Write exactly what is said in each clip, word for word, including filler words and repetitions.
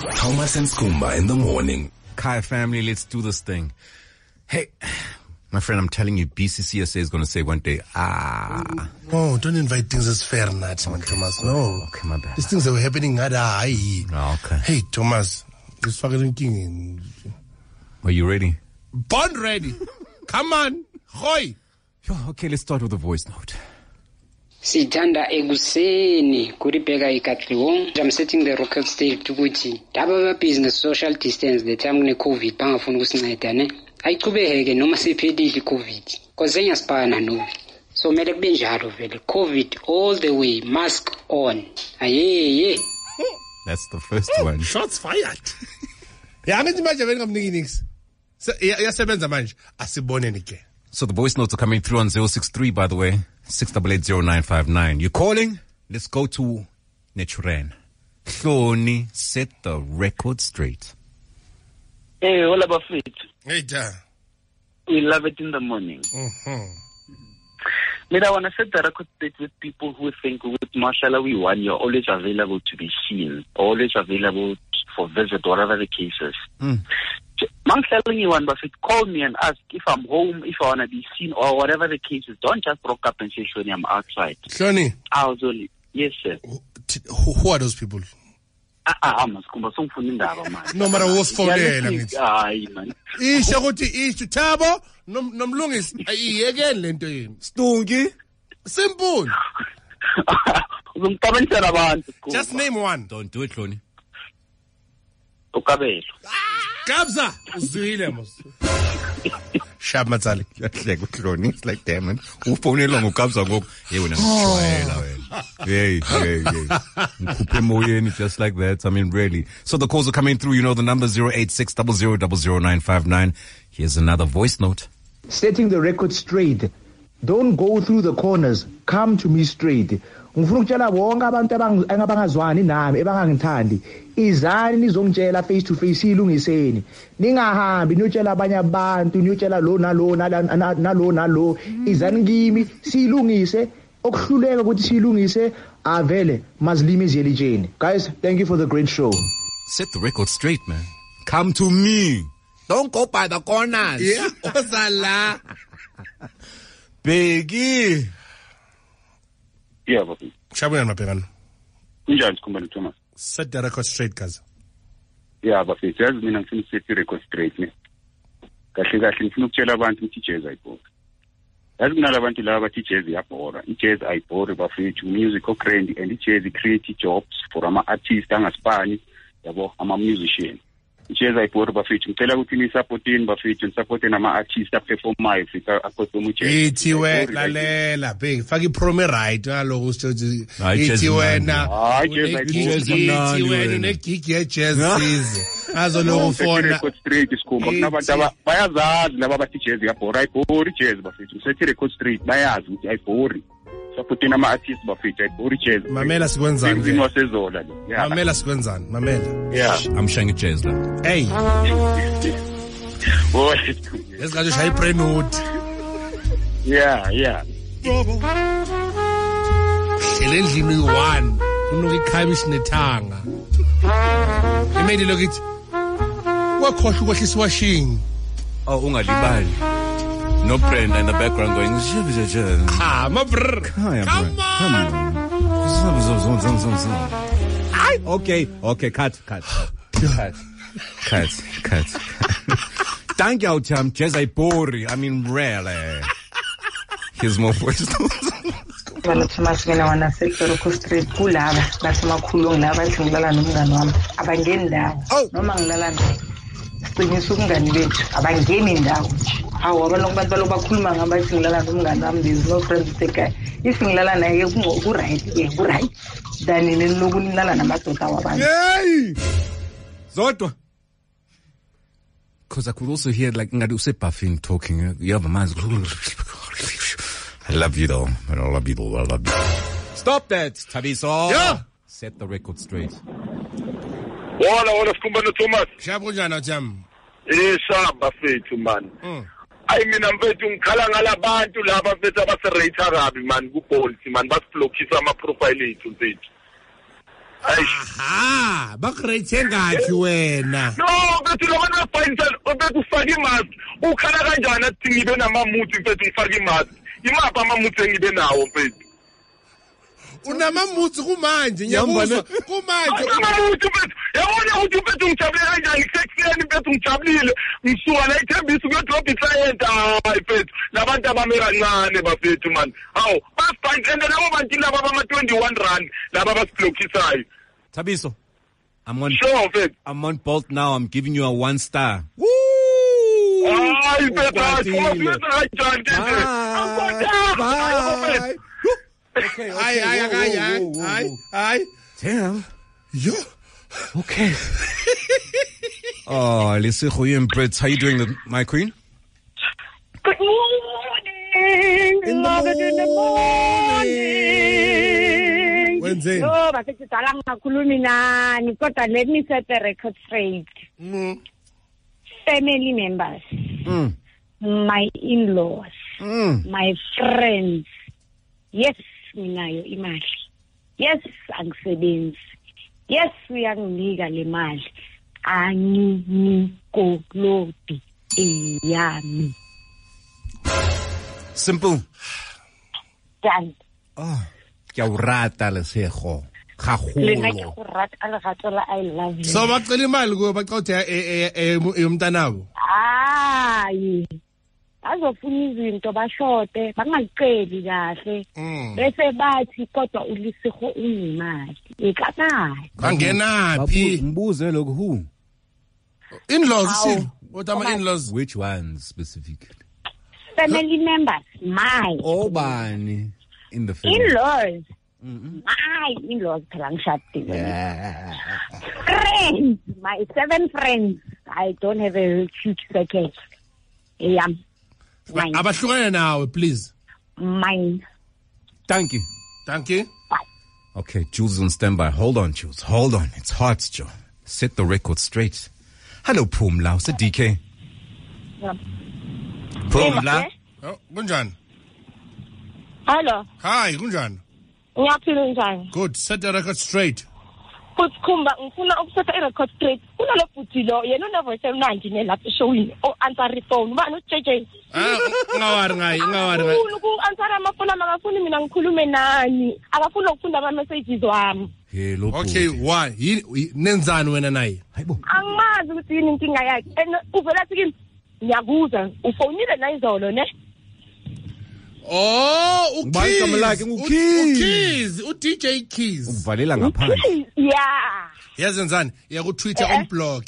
Thomas and Skumba in the morning. Kai family, let's do this thing. Hey, my friend, I'm telling you, B C C S A is going to say one day, ah. No, don't invite things as fair, not, man, Thomas. No. Okay, my bad. These things that were happening at I. Oh, okay. Hey, Thomas, this fucking king. Are you ready? Born ready. Come on. Hoy. Okay, let's start with a voice note. Sitanda eguseni kuribeka ikatliwong. I'm setting the record straight ukuthi daba business social distance the time ne COVID bangafuna ukusinceda ne. Ayiqhubeke noma sephelile COVID. Cause enyaspana no. So mele kube njalo vele COVID all the way, mask on. Ayeye. That's the first one. Shots fired. Ya ngithi manje vele ngamniki nix. Yasebenza manje asiboneni ke. So the voice notes are coming through on zero six three, by the way, six eight eight zero nine five nine. You're calling? Let's go to Nechuren. Hloni, set the record straight. Hey, all about it. Hey, da. We love it in the morning. Mm-hmm. But I want to set the record straight with people who think with Mashallah we won, you're always available to be seen, always available for visit, whatever the case is. Mm. I'm telling you one, but call me and ask if I'm home, if I want to be seen, or whatever the case is. Don't just rock up and say, Shoni, I'm outside. Shoni. I was only, yes, sir. Who, who are those people? Ah, ah, man. No matter what's for there. Aye, man. Isha kuti isha tabo nomlungis ayi again lento yini. Stungi. Simple. Just name one. Don't do it, Hloni. Ukabelo. Kabza. Uzwile mos. Shab matsali. Like with Hloni. It's like, damn man. Ufone long ukabza go. Hey, when I'm trying. Hey, hey, hey. Just like that. I mean, really. So the calls are coming through. You know the number zero eight six zero zero zero zero nine five nine. Here's another voice note. Setting the record straight. Don't go through the corners. Come to me straight. Ngifuna ukutshela bonke abantu abangazwani nami ebangangithandi. Izani nizongitshela face to face ilungiseni. Ningahambi niyotshela abanye abantu, niyotshela lo nalo nalo nalo. Izani kimi silungise. Okuhluleka ukuthi silungise avele mazilimi eziyelijeni. Guys, thank you for the great show. Set the record straight, man. Come to me. Don't go by the corners. Yeah, osala. Biggie. Yeah, Bobby. Shabuyani mabhekana. Kunjani Skumba Thomas? Set the record straight, guys. Yeah, Bobby. Just mina ngifuna set the record straight ne. Kahle kahle ngifuna ukutshela abantu ukuthi jazz ayibhora. Yazi kunalabantu laba bathi jazz iyabhora. I-jazz ayibhori bafethu music okrend and i-jazz create jobs for ama artists angasipani yabo ama musician. I-jazz ayibhori bafethu ngicela ukuthi ni supportini bafethu supporte nama artists aperformayo fika aperform i-jazz. Ithi we lalela big faki promo right ngaloko usithi ithi wena ithi wena ne gig ye jazz size azo lokho fona record straight Skumba kunabantu bayazazi laba bathi jazz iyabhora ayibhori jazz bafethu sethi record straight bayazi ukuthi ayibhori supporting ama artists bafethu ayibhori jazz mamela sikwenzani ke wasezola lo mamela sikwenzani mamela yeah I'm showing you jazz la hey boy let's go to high prenude yeah yeah elendlini one unokukhayibisha nethanga imedi lokithi wakhohle ukwehlisa washing oh ungalibali no Brenda in the background going ah my brr come on okay okay cut cut cut cut cut thank you Tom jazz ayibhori I mean really here's more voice Bana Thomas mina wana sector ku street kulaba basemakhulungu laba ngilala nomngane wami abangeni ndawo noma ngilala siqiniswa ukungani bethu abangeni ndawo hawo abantu abantu bakhuluma ngabathi ngilala nomngane wami there's no friends with the guy if ngilala naye ku right ke ku right than nilokulala namadoda wabantu hey zodwa because I could also hear like ngadi usebuffing talking you have a man's I love you though. I love you though. I love you. Stop that, Tabiso. Yeah. Set the record straight. Wala wala Skumba Thomas. Shabunjana jam. Isaba fethu man. Ay mina mfethu ngikhala ngalabantu laba mfethu abaserate kabi man ku Bolt man basiblockisa ama profile ethu mfethu. aha bakurate ngaphi wena no bethi lo bana fayisa bethi ufake imask ukhala kanjani athi ngibe namamuthi bethi ngifake imask imapha amamuthi engibe nawo bethi unamamuthi kumanje ngiyabuzwa kumanje amamuthi bethi yabona ukuthi bethi ngijabule kanjani sekuseni bethi ngijabulile ngisuka la ithembisa ukuyodrop isayenta hayi bethi labantu abame kancane bafethu man hawo basifayisa and labo bantu laba bama twenty-one rand laba basiblokisayo Thabiso, I'm on sure, I'm on Bolt now. I'm giving you a one star. Woo! Ay, better. Bye. Okay, ay, ay, ay, ay, ay, ay. Damn. Yeah. Okay. Oh, listen, Huyem Brits, how you doing, my queen? Good morning. In the Love it in the morning. Wednesday. No, but it's a long kulumina. Kodwa, let me set the record straight. Mm. Family members, Mm. my in-laws, Mm. my friends. Yes, minayo imali. Yes, angisebenzi. Yes, uyanginika le mali. Anginikolodi eyami. Simple. Done. Oh, kyawurata lesego. Lena ke Gagolo. go rata a legato la I love you. So bacela imali kuba baqotha eyomntanabo. Hayi. Bazofuna izinto bashote, bangayiceli kahle. Bese bathi kodwa ulisego unemali. Ekanayo. Bangenaphi? Ngibuze lokho who? In-laws sile. What am in-laws? Which ones specifically? Family members, my Obani in the family. in-laws. Mm-hmm. My in-laws phela ngishadile. Yeah. Friends, my seven friends. I don't have a huge circle. Yeah. Mine. Abahlukene nawe, please. Mine. Thank you. Thank you. Okay, Jules on standby. Hold on, Jules. Hold on. It's hot, Joe. Set the record straight. Hello, Pumla. It's a D K. Yeah. Pumla. Oh, kunjani? Hello. Hi, kunjani? Ngiyaphila njani? Good. Set the record straight. Futhi Khumba ngifuna ukusetha i-record straight. Kunalo bhuti lo yena unevoice emnandi nelapha eshowini. O answer phone. Ubani uJ J? Ah, ngawari ngayi, ngawari ngayi. Ufuna uku-answer amafoni akafuni mina ngikhulume nani. Akafuni ukufunda ama-messages wami. Hello. Okay, why? Yini nenzani wena naye? Hayibo. Angimazi ukuthi yini inkinga yakhe. And uvela athi kimi ngiyakuza ufonile la izolo ne? Oh, Ngibani igama lakhe? uKeys. uKeys, uD J Keys. Uvalela ngaphandle. Yeah. Yazenzani? Yakutwitter Eh. unblock.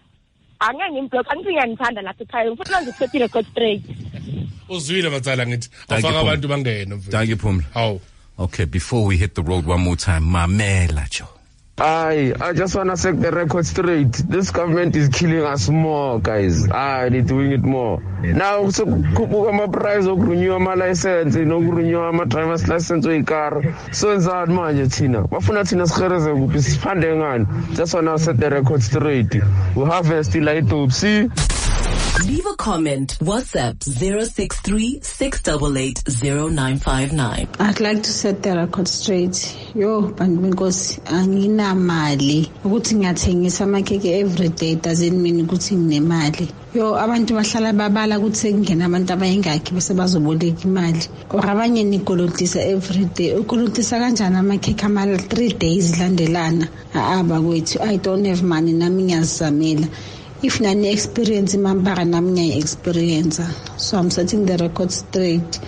Angeke ngimblock angithi ngiyanithanda lapha ekhaya. Ngifuna ngisethe i-record straight. Uzwile batsala ngithi Thank you, afaka Pumla. abantu bangene mfethu. Thank you, Pumla. How? Okay, before we hit the road one more time, Mamela, Joe. I I just want to set the record straight. This government is killing us more, guys. Ah, they're doing it more. Now, so kubuka ma price of renew my license, no renew my driver's license or car. So it's hard manje thina. Bafuna thina sikhereze kuphi sifande ngani. Just want to set the record straight. We harvest like Topsy. Leave a comment. WhatsApp zero six three six eight eight zero nine five nine. I'd like to set the record straight. Yo, bantu benkosi anginamali ukuthi ngiyathengisa amakheke every day doesn't mean ukuthi nginemali. Yo, abantu bahlala babala ukuthi kungena abantu abayingakhi bese bazoboleka imali. Or abanye nikolotisa every day. Ukolotisa kanjani amakheke ama three days landelana? Aba kwethu I don't have money nami ngiyazamela. If nani experience mambara nami ngiya experience. So I'm setting the record straight.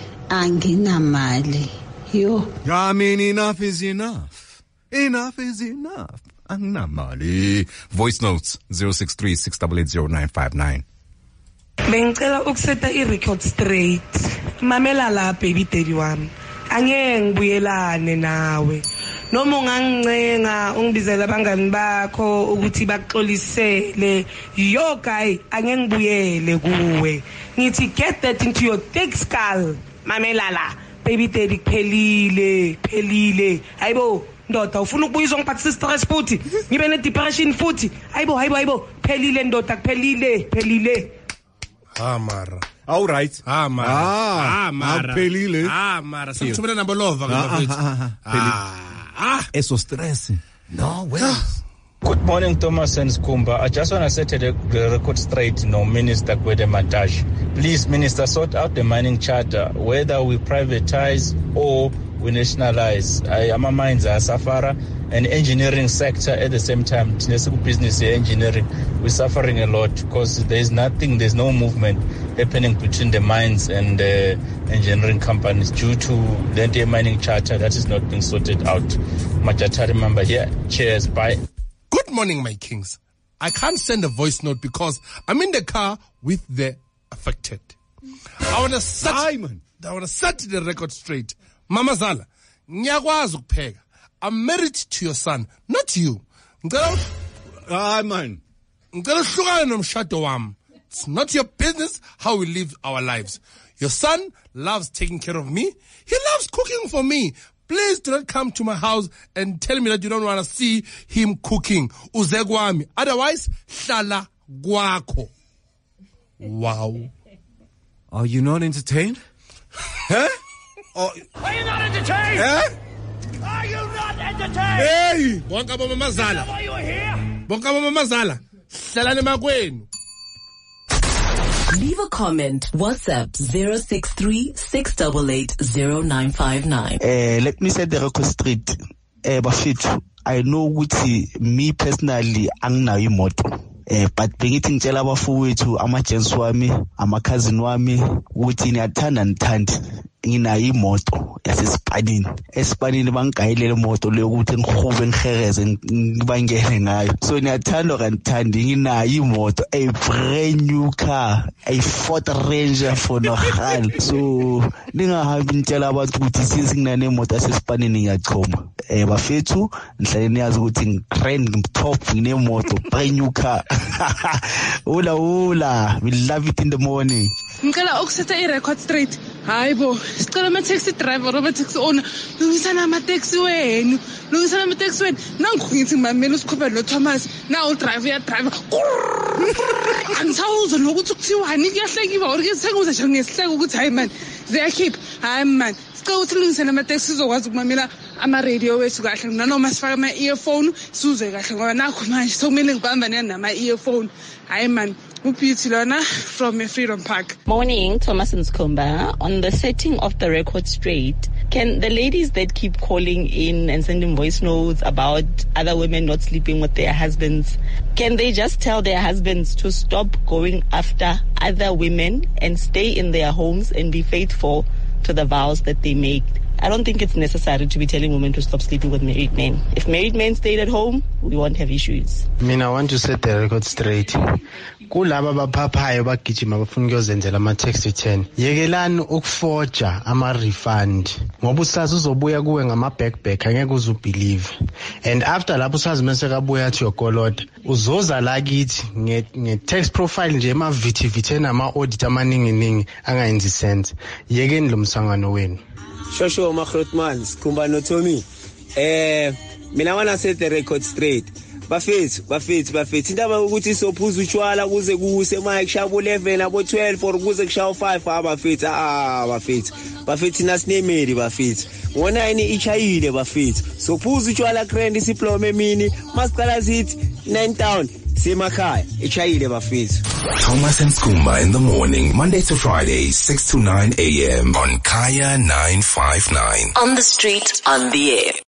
Anginamali. Yo. I mean, enough is enough. Enough is enough. Anginamali. Voice notes zero six three six eight eight zero nine five nine. Bengicela ukusetha i-record straight. Mamela la baby daddy wami. Angeke ngibuyelane nawe. Noma ungangicenga ungibizela abangani bakho ukuthi baxolisele. Yo guy, angeke ngibuyele kuwe. Ngithi get that into your thick skull. Mamela la baby daddy kuphelile, kuphelile. Hayibo ndoda ufuna ukubuyiswa ngiphathisa stress futhi. Ngibe ne depression futhi. Hayibo hayibo hayibo kuphelile ndoda kuphelile, kuphelile. Ah mara. All right. Ah mara. Ah, ah mara. Pelile. Ah mara. Sikuthumela number love Ah, ngapha. ah, ah, Ah. ah. Eso stress. No, well. Good morning, Thomas and Skumba. I just want to set the record straight, no, Minister Gwede Mantashe. Please, Minister, sort out the mining charter, whether we privatize or we nationalize. I am a mines are Safara and engineering sector at the same time. Business engineering, we're suffering a lot because there's nothing, there's no movement happening between the mines and the engineering companies due to the anti-mining charter that is not being sorted out. Majata, remember here. Cheers, bye. Good morning, my kings. I can't send a voice note because I'm in the car with the affected. I want to set, Simon. I want to set the record straight. Mama Zala, nyakwazi ukupheka. I'm married to your son, not you. Ah, man. It's not your business how we live our lives. Your son loves taking care of me. He loves cooking for me. Please do not come to my house and tell me that you don't want to see him cooking. Uzegwami. Otherwise, hlala gwakho. Wow. Are you not entertained? Huh? Or, Are you not entertained? Huh? Are you not entertained? Hey! Bonka Mama Mazala. Why you here? Bonka Mama Mazala. Hlala nemakwenu. Leave a comment. WhatsApp zero six three, six eight eight, zero nine five nine. Uh, let me set the record straight. Uh, Bafethu, I know ukuthi me personally anginayo imoto. Eh but bengithi ngitshela abafowethu ama-gents wami ama-cousin wami ukuthi niyathanda nithandi nginayo imoto yasesipanini esipanini bangigayelele imoto leyo ukuthi ngihube ngihekeze ngibangene ngayo so niyathanda kanithandi nginayo imoto a brand new car a Ford Ranger for Nohal so ningahambi nitshela abantu ukuthi sisinginane imoto yasesipanini ngiyachoma eh bafethu nihlale niyazi ukuthi ngitrend top nginemoto brand new car. Ula ula, we love it in the morning. Ngicela ukusetha i-record straight. Hayibo, sicela ama-taxi driver, ama-taxi owner, lungisana ama-taxi wenu, lungisana ama-taxi wenu. Nangu ngithi mamela usikhuphe lo Thomas, na udrive uyadrive. Angisawuzwa nokuthi kuthiwani kuyahlekiwe or kusenguza nje ngesihleko ukuthi hayi man, ziyakhipha. Hayi man, sicela ukuthi lungisana ama-taxi uzokwazi ukumamela ama-radio wethu kahle nanoma sifake ama-earphone sizwe kahle ngoba nakho manje sokumele ngibambane nama-earphone. Hayi man. From Freedom Park. Morning, Thomas and Skumba. On the setting of the record straight, can the ladies that keep calling in and sending voice notes about other women not sleeping with their husbands, can they just tell their husbands to stop going after other women and stay in their homes and be faithful to the vows that they make? I don't think it's necessary to be telling women to stop sleeping with married men. If married men stayed at home, we won't have issues. I mean, I want to set the record straight. Kulaba baphapayo bagijima bafuna ukuyozenzela ama-tax return. Yekelani ukuforja ama-refund. Ngoba usazi uzobuya kuwe ngama-backback angeke uzubelieve. And after lapho usazi mase kabuya athi yokolota. Uzoza la kithi nge-tax profile nje ema-vithi-vithi nama-audit amaningi-ningi angayenzi sense. Yekeni lo msangano wenu. Shosho Mahrotman, Skumba no Tommy. Eh, mina wana set the record straight. Bafethu, bafethu, bafethu. Indaba ukuthi sophuza utshwala kuze kuse manje kushaya eleven abo twelve or kuze kushaya five abafethu. Ah, bafethu. Bafethu nasinemeli bafethu. Ngona yini ichayile bafethu. Sophuza utshwala grand isiplome mini, masicala sithi nine town. Semakhaya, ichayile bafethu. Thomas and Skumba in the morning, Monday to Friday, six to nine a.m. on Kaya nine five nine. On the street, on the air.